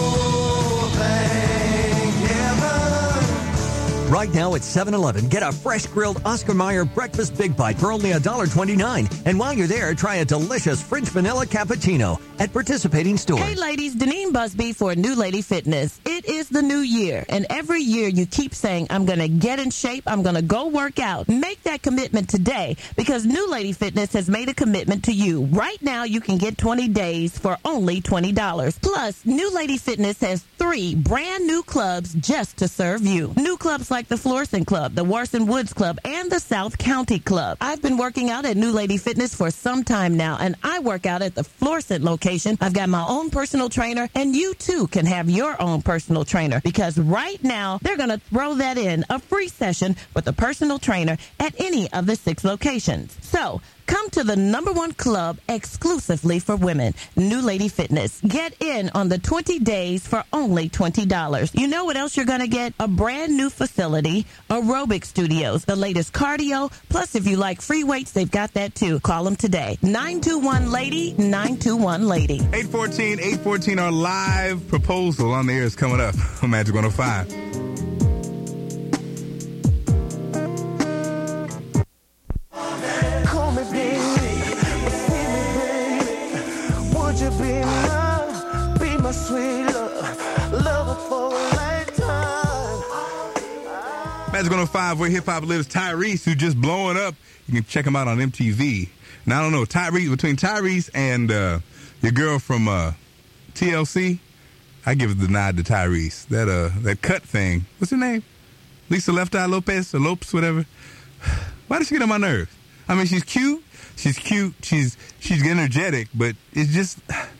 S18: Right now at seven eleven, get a fresh grilled Oscar Mayer Breakfast Big Bite for only one dollar and twenty-nine cents. And while you're there, try a delicious French vanilla cappuccino at participating stores.
S19: Hey ladies, Deneen Busby for New Lady Fitness. It is the new year, and every year you keep saying, I'm going to get in shape, I'm going to go work out. Make that commitment today, because New Lady Fitness has made a commitment to you. Right now you can get twenty days for only twenty dollars. Plus, New Lady Fitness has three brand new clubs just to serve you. New clubs like the Florissant Club, the Warson Woods Club, and the South County Club. I've been working out at New Lady Fitness for some time now, and I work out at the Florissant location. I've got my own personal trainer, and you too can have your own personal trainer, because right now they're going to throw that in, a free session with a personal trainer at any of the six locations. So, come to the number one club exclusively for women, New Lady Fitness. Get in on the twenty days for only twenty dollars. You know what else you're going to get? A brand new facility, aerobic studios, the latest cardio, plus if you like free weights, they've got that too. Call them today. nine two one lady, nine two one lady.
S7: eight fourteen, eight fourteen, our live proposal on the air is coming up on Magic one oh five.
S4: Call me baby, see me baby. Would you be mine? Be my sweet love, love it for a lifetime.
S7: Magic one oh five, where hip-hop lives. Tyrese, who just blowing up. You can check him out on M T V. Now, I don't know, Tyrese, between Tyrese and uh, your girl from uh, T L C, I give the nod to Tyrese. That uh, that cut thing, what's her name? Lisa Left Eye Lopez, or Lopes, whatever. Why does she get on my nerves? I mean, she's cute. She's cute. She's she's energetic, but it's just,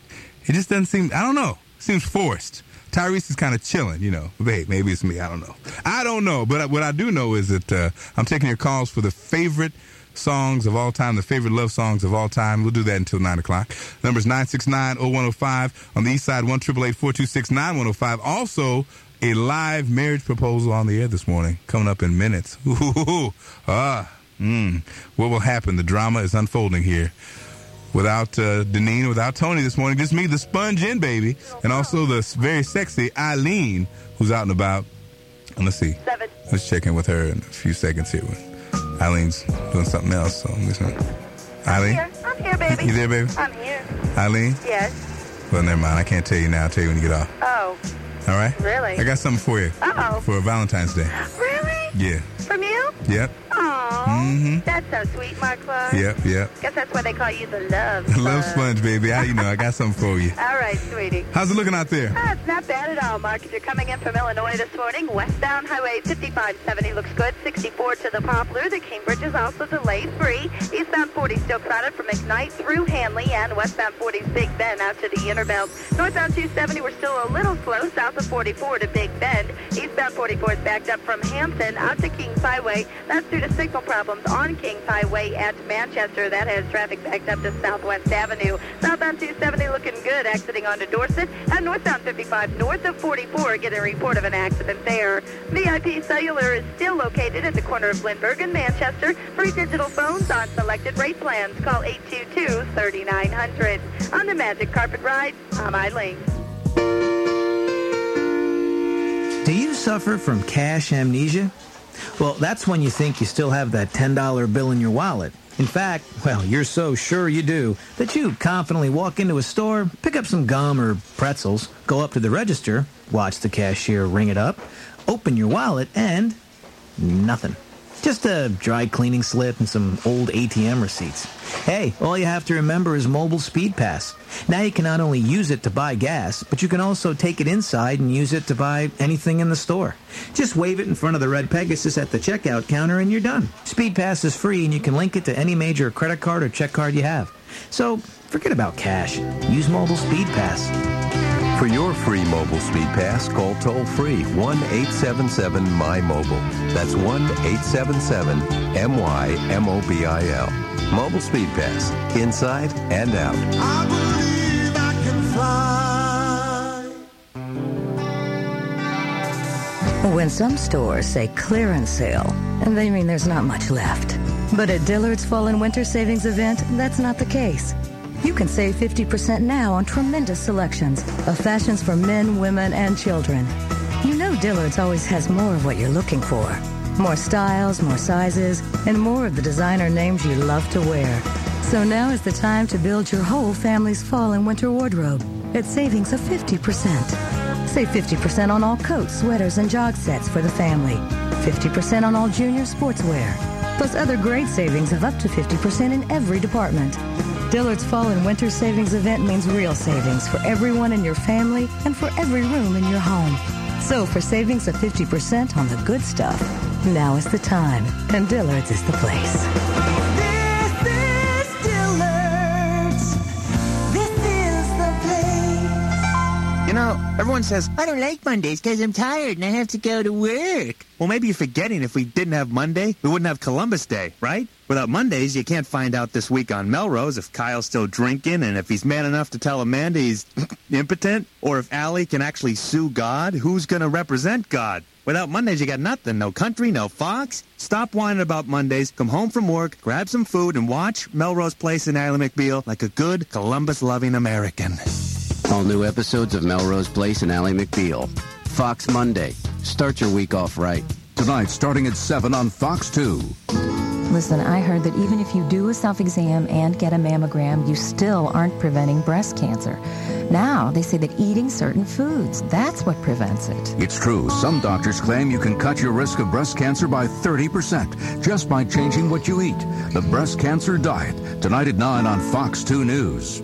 S7: it just doesn't seem, I don't know. It seems forced. Tyrese is kind of chilling, you know. Hey, maybe it's me. I don't know. I don't know. But what I do know is that uh, I'm taking your calls for the favorite songs of all time, the favorite love songs of all time. We'll do that until nine o'clock. Number's nine six nine, oh one oh five. On the east side, one eight eight eight, four two six, nine one oh five. Also, a live marriage proposal on the air this morning, coming up in minutes. Ooh, ah, mm. What will happen? The drama is unfolding here. Without uh, Deneen, without Tony this morning, just me, the sponge in, baby, and also the very sexy Eileen, who's out and about. And let's see.
S10: Seven.
S7: Let's check in with her in a few seconds here. Eileen's doing something else, so I'm just gonna... Eileen?
S10: I'm here. I'm here, baby.
S7: You there, baby?
S10: I'm here.
S7: Eileen?
S10: Yes.
S7: Well, never mind. I can't tell you now. I'll tell you when you get off.
S10: Oh.
S7: All right?
S10: Really?
S7: I got something for you.
S10: Uh-oh.
S7: For Valentine's Day.
S10: Really?
S7: Yeah.
S10: From you?
S7: Yep.
S10: Aw.
S7: Mm-hmm.
S10: That's so sweet, Mark Clark.
S7: Yep, yep.
S10: Guess that's why they call you the love sponge.
S7: Love sponge, baby. How you know? I got something for you.
S10: All right, sweetie.
S7: How's it looking out there?
S10: Oh, it's not bad at all, Mark. If you're coming in from Illinois this morning, westbound Highway fifty-five seventy looks good. sixty-four to the Poplar. The Cambridge is also delay-free. Eastbound forty still crowded from McKnight through Hanley, and westbound forty's Big Bend out to the Inner Belt. Northbound two seventy, we're still a little slow south of forty-four to Big Bend. Eastbound forty-four is backed up from Hampton out to Kings Highway. That's due to signal problems on Kings Highway at Manchester. That has traffic backed up to Southwest Avenue. Southbound two seventy looking good, exiting onto Dorset. And northbound fifty-five north of forty-four, getting a report of an accident there. V I P Cellular is still located at the corner of Lindbergh and Manchester. Free digital phones on selected rate plans. Call eight two two, three nine hundred. On the Magic Carpet Ride, I'm Eileen.
S20: Do you suffer from cash amnesia? Well, that's when you think you still have that ten dollar bill in your wallet. In fact, well, you're so sure you do that you confidently walk into a store, pick up some gum or pretzels, go up to the register, watch the cashier ring it up, open your wallet, and nothing. Just a dry cleaning slip and some old A T M receipts. Hey, all you have to remember is Mobile Speed Pass. Now you can not only use it to buy gas, but you can also take it inside and use it to buy anything in the store. Just wave it in front of the red Pegasus at the checkout counter and you're done. Speed Pass is free and you can link it to any major credit card or check card you have. So forget about cash. Use Mobile Speed Pass.
S3: For your free mobile speed pass, call toll-free one eight seven seven M Y mobile. That's one eight seven seven M Y M O B I L. Mobile speed pass, inside and out.
S4: I believe I can fly.
S21: When some stores say clearance sale, they mean there's not much left. But at Dillard's Fall and Winter Savings Event, that's not the case. You can save fifty percent now on tremendous selections of fashions for men, women, and children. You know Dillard's always has more of what you're looking for. More styles, more sizes, and more of the designer names you love to wear. So now is the time to build your whole family's fall and winter wardrobe at savings of fifty percent. Save fifty percent on all coats, sweaters, and jog sets for the family. fifty percent on all junior sportswear. Plus other great savings of up to fifty percent in every department. Dillard's Fall and Winter Savings Event means real savings for everyone in your family and for every room in your home. So for savings of fifty percent on the good stuff, now is the time, and Dillard's is the place.
S4: This is Dillard's. This is the place.
S22: You know, everyone says, I don't like Mondays because I'm tired and I have to go to work. Well, maybe you're forgetting if we didn't have Monday, we wouldn't have Columbus Day, right? Without Mondays, you can't find out this week on Melrose if Kyle's still drinking and if he's man enough to tell Amanda he's impotent, or if Allie can actually sue God. Who's going to represent God? Without Mondays, you got nothing. No country, no Fox. Stop whining about Mondays. Come home from work, grab some food, and watch Melrose Place in Ally McBeal like a good Columbus-loving American.
S23: All new episodes of Melrose Place and Ally McBeal. Fox Monday. Start your week off right.
S24: Tonight, starting at seven on Fox two.
S26: Listen, I heard that even if you do a self-exam and get a mammogram, you still aren't preventing breast cancer. Now, they say that eating certain foods, that's what prevents it.
S24: It's true. Some doctors claim you can cut your risk of breast cancer by thirty percent just by changing what you eat. The Breast Cancer Diet. Tonight at nine on Fox two News.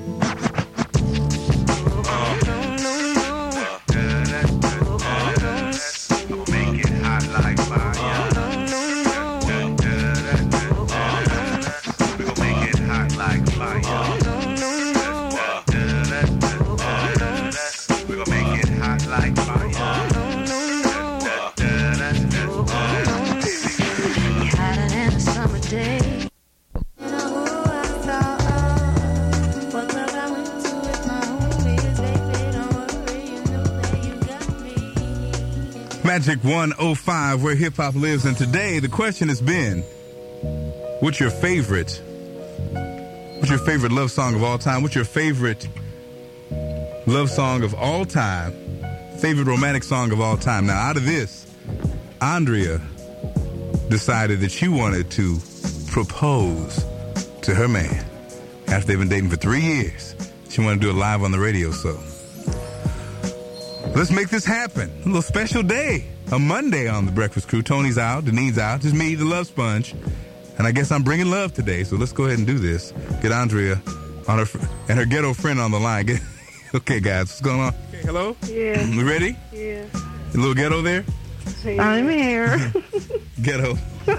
S7: Magic one oh five, where hip-hop lives. And today, the question has been, what's your favorite, what's your favorite love song of all time? What's your favorite love song of all time? Favorite romantic song of all time? Now, out of this, Andrea decided that she wanted to propose to her man after they've been dating for three years. She wanted to do it live on the radio, so let's make this happen. A little special day. A Monday on The Breakfast Crew. Tony's out. Denise's out. Just me, the Love Sponge. And I guess I'm bringing love today, so let's go ahead and do this. Get Andrea on her fr- and her ghetto friend on the line. Get, okay, guys, what's going on? Okay, hello?
S9: Yeah.
S7: You ready?
S9: Yeah.
S7: A little ghetto there?
S9: I'm here.
S7: Ghetto.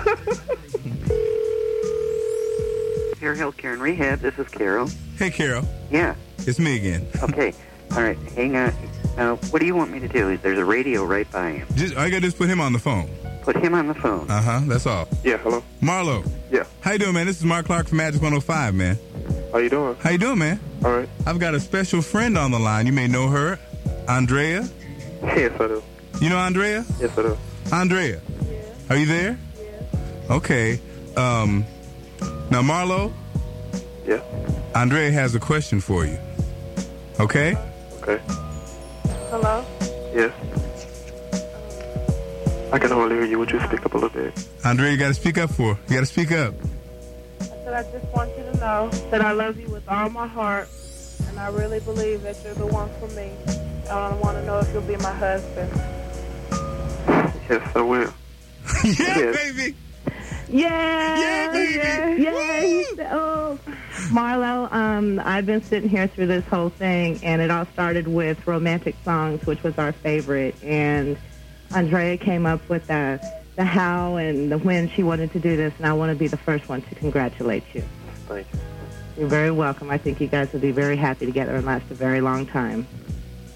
S27: Fair Health Care and Rehab. This is Carol.
S7: Hey, Carol.
S27: Yeah.
S7: It's me again.
S27: Okay. All right. Hang on. Now, what do you want me to do? There's a radio right by him.
S7: Just, I got to just put him on the phone.
S27: Put him on the phone.
S7: Uh-huh. That's all.
S27: Yeah, hello?
S7: Marlo.
S27: Yeah.
S7: How you doing, man? This is Mark Clark from Magic one oh five, man.
S27: How you doing?
S7: How you doing, man?
S27: All right.
S7: I've got a special friend on the line. You may know her. Andrea.
S27: Yes, I do.
S7: You know Andrea?
S27: Yes, I do.
S7: Andrea. Yeah. Are you there? Yeah. Okay. Um, now, Marlo.
S27: Yeah.
S7: Andrea has a question for you. Okay?
S27: Okay.
S9: Hello?
S27: Yes. I can hardly hear you. Would you speak up a little bit?
S7: Andrea, you got to speak up for her. You got to speak up.
S9: I said I just want you to know that I love you with all my heart, and I really believe that you're the one for me. I want to know if you'll be my husband.
S27: Yes, I will.
S7: yeah,
S27: yes.
S7: baby.
S1: Yeah,
S7: yeah, baby.
S1: Yeah, yeah. Oh, Marlo, um, I've been sitting here through this whole thing, and it all started with romantic songs, which was our favorite. And Andrea came up with the the how and the when she wanted to do this, and I want to be the first one to congratulate you.
S27: Thank you.
S1: You're very welcome. I think you guys will be very happy together and last a very long time.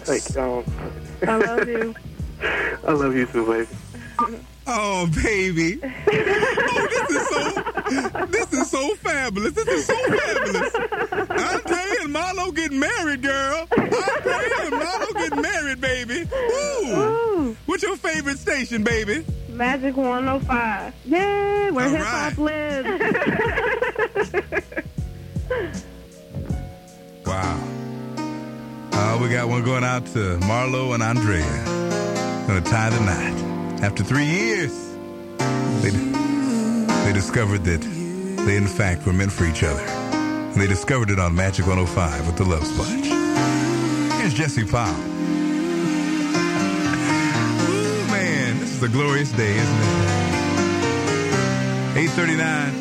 S2: Like, um,
S1: I love you.
S2: I love you too, baby.
S7: Oh, baby. Oh, this is so, this is so fabulous. This is so fabulous. Andre and Marlo getting married, girl. Andre and Marlo getting married, baby. Ooh.
S1: Ooh.
S7: What's your favorite station, baby?
S1: Magic one oh five. Yay, where
S7: All
S1: hip hop lives.
S7: Wow. Uh, we got one going out to Marlo and Andrea. Gonna tie the knot. After three years, they, they discovered that they, in fact, were meant for each other. And they discovered it on Magic one oh five with the Love Sponge. Here's Jesse Powell. Ooh, man, this is a glorious day, isn't it? eight thirty-nine.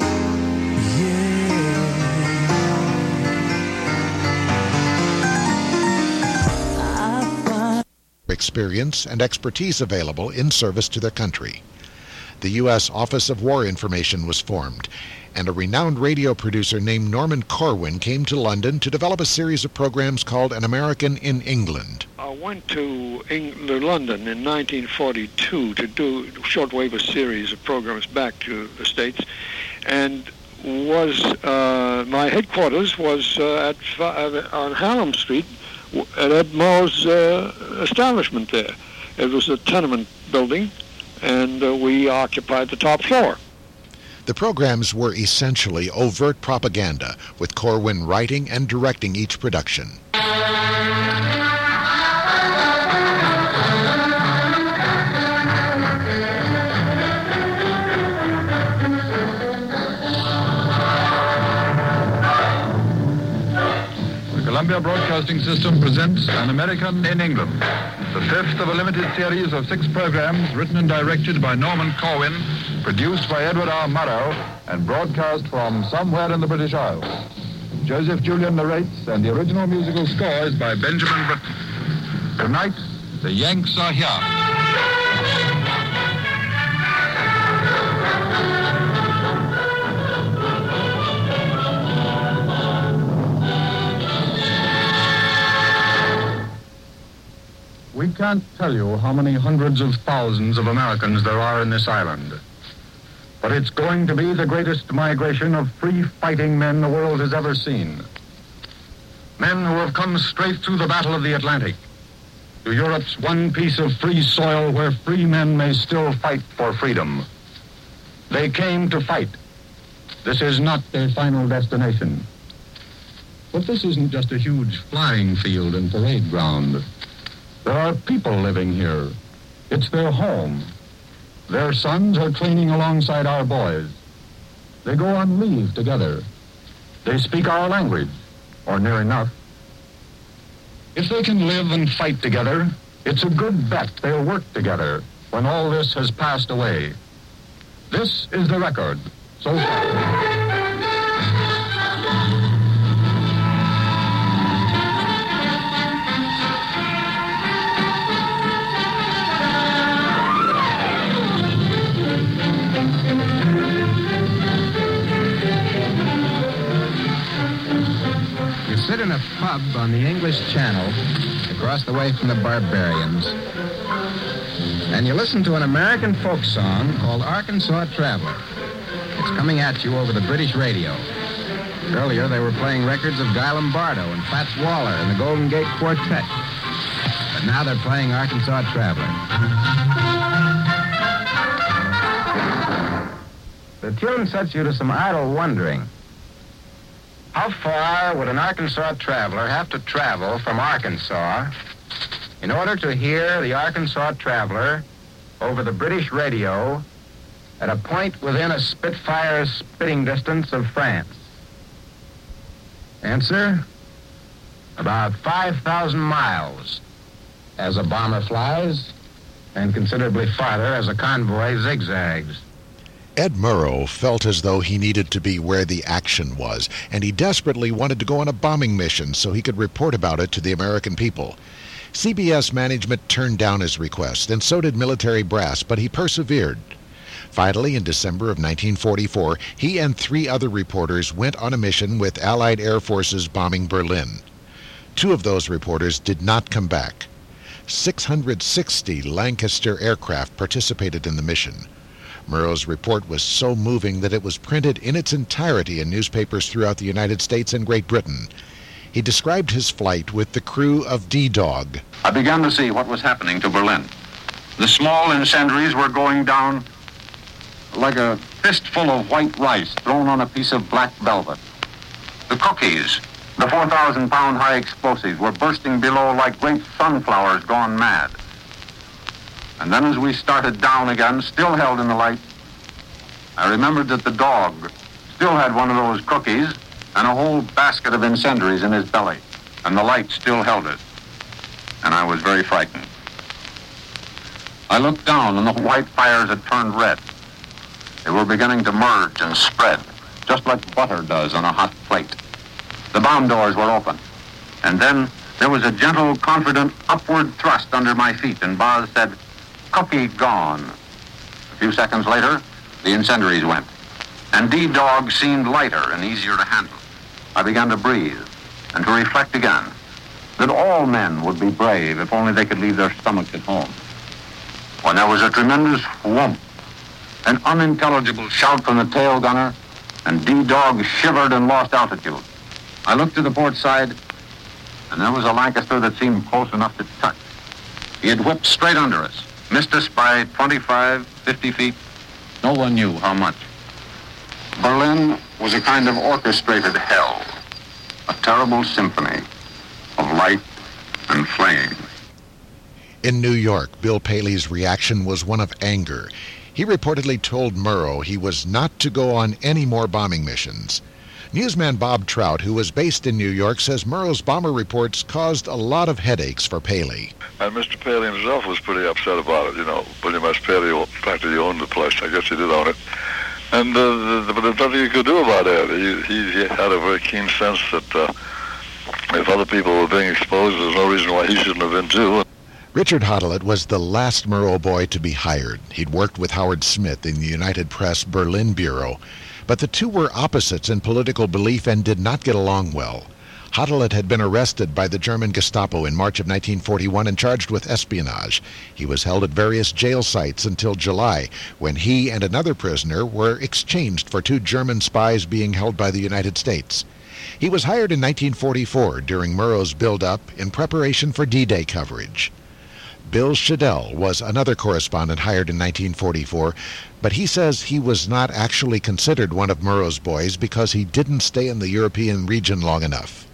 S6: Experience and expertise available in service to their country. The U S Office of War Information was formed, and a renowned radio producer named Norman Corwin came to London to develop a series of programs called An American in England.
S8: I went to Eng- London in nineteen forty-two to do shortwave a series of programs back to the States, and was uh, my headquarters was uh, at uh, on Hallam Street at Ed Murrow's uh, establishment there. It was a tenement building, and uh, we occupied the top floor.
S6: The programs were essentially overt propaganda, with Corwin writing and directing each production.
S11: Columbia Broadcasting System presents An American in England, the fifth of a limited series of six programs written and directed by Norman Corwin, produced by Edward R. Murrow, and broadcast from somewhere in the British Isles. Joseph Julian narrates, and the original musical score is by Benjamin Britten. Tonight, the Yanks are here. We can't tell you how many hundreds of thousands of Americans there are in this island. But it's going to be the greatest migration of free-fighting men the world has ever seen. Men who have come straight through the Battle of the Atlantic, to Europe's one piece of free soil where free men may still fight for freedom. They came to fight. This is not their final destination. But this isn't just a huge flying field and parade ground. There are people living here. It's their home. Their sons are training alongside our boys. They go on leave together. They speak our language, or near enough. If they can live and fight together, it's a good bet they'll work together when all this has passed away. This is the record so far.
S13: Sit in a pub on the English Channel, across the way from the Barbarians, and you listen to an American folk song called Arkansas Traveler. It's coming at you over the British radio. Earlier, they were playing records of Guy Lombardo and Fats Waller and the Golden Gate Quartet. But now they're playing Arkansas Traveler. The tune sets you to some idle wondering. How far would an Arkansas traveler have to travel from Arkansas in order to hear the Arkansas Traveler over the British radio at a point within a Spitfire's spitting distance of France? Answer, about five thousand miles as a bomber flies, and considerably farther as a convoy zigzags.
S6: Ed Murrow felt as though he needed to be where the action was, and he desperately wanted to go on a bombing mission so he could report about it to the American people. C B S management turned down his request, and so did military brass, but he persevered. Finally, in December of nineteen forty-four, he and three other reporters went on a mission with Allied air forces bombing Berlin. Two of those reporters did not come back. six hundred sixty Lancaster aircraft participated in the mission. Murrow's report was so moving that it was printed in its entirety in newspapers throughout the United States and Great Britain. He described his flight with the crew of D-Dog.
S11: I began to see what was happening to Berlin. The small incendiaries were going down like a fistful of white rice thrown on a piece of black velvet. The cookies, the four thousand pound high explosives, were bursting below like great sunflowers gone mad. And then as we started down again, still held in the light, I remembered that the dog still had one of those cookies and a whole basket of incendiaries in his belly, and the light still held it. And I was very frightened. I looked down, and the white fires had turned red. They were beginning to merge and spread, just like butter does on a hot plate. The bomb doors were open, and then there was a gentle, confident upward thrust under my feet, and Boz said, "Cookie gone." A few seconds later, the incendiaries went, and D-Dog seemed lighter and easier to handle. I began to breathe and to reflect again that all men would be brave if only they could leave their stomachs at home. When there was a tremendous whoomp, an unintelligible shout from the tail gunner, and D-Dog shivered and lost altitude. I looked to the port side, and there was a Lancaster that seemed close enough to touch. He had whipped straight under us, missed us by twenty-five, fifty feet. No one knew how much. Berlin was a kind of orchestrated hell, a terrible symphony of light and flame.
S6: In New York, Bill Paley's reaction was one of anger. He reportedly told Murrow he was not to go on any more bombing missions. Newsman Bob Trout, who was based in New York, says Murrow's bomber reports caused a lot of headaches for Paley.
S5: And Mister Paley himself was pretty upset about it, you know. William S. Paley practically owned the place. I guess he did own it. And uh, but there's nothing you could do about it. He, he, he had a very keen sense that uh, if other people were being exposed, there's no reason why he shouldn't have been too.
S6: Richard Hotelet was the last Murrow boy to be hired. He'd worked with Howard Smith in the United Press Berlin Bureau, but the two were opposites in political belief and did not get along well. Hotelet had been arrested by the German Gestapo in March of nineteen forty-one and charged with espionage. He was held at various jail sites until July, when he and another prisoner were exchanged for two German spies being held by the United States. He was hired in nineteen forty-four during Murrow's build-up in preparation for D-Day coverage. Bill Shadell was another correspondent hired in nineteen forty-four, but he says he was not actually considered one of Murrow's boys because he didn't stay in the European region long enough.